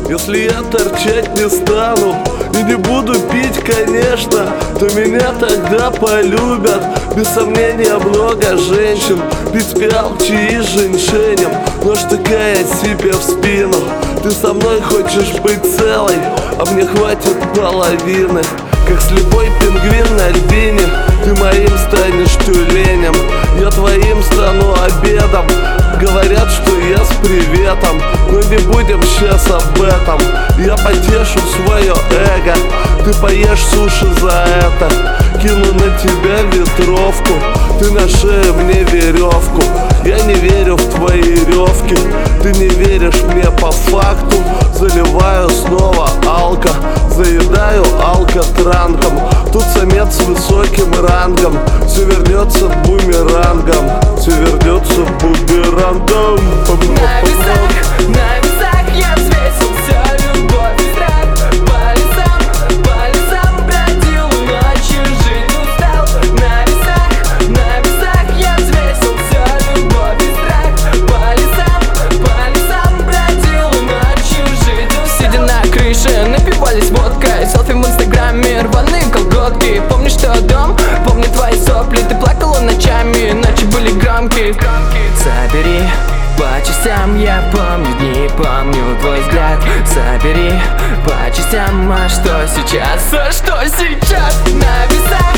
Если я торчать не стану и не буду пить, конечно, то меня тогда полюбят. Без сомнения много женщин пить пиалчи и женьшенем, но штыкая себе в спину. Ты со мной хочешь быть целой, а мне хватит половины. Как слепой пингвин на льдине, ты моим станешь тюленем, я твоим стану обедом. Говорят, что я с приветом, но не будем сейчас об этом. Я потешу свое эго, ты поешь суши за это. Кину на тебя ветровку, ты на шею мне веревку. Я не верю в твои ревки, ты не веришь мне по факту. Заливаю снова алко, заедаю алкотранком. Тут самец с высоким рангом, все вернется бумерангом, все вернется бумерангом. На весах я взвесил всю любовь и страх. По лесам бродил, ночью жить устал. На весах я взвесил всю любовь и страх. По лесам бродил, ночью жить устал. Сидя на крыше, напивались водкой, селфи в инстаграме, рваные колготки. Помнишь, что дом, помню твои сопли. Ты плакала ночами, ночи были громкие. Собери по частям, я помню дни, помню твой взгляд. Собери по частям, а что сейчас? А что сейчас? На весах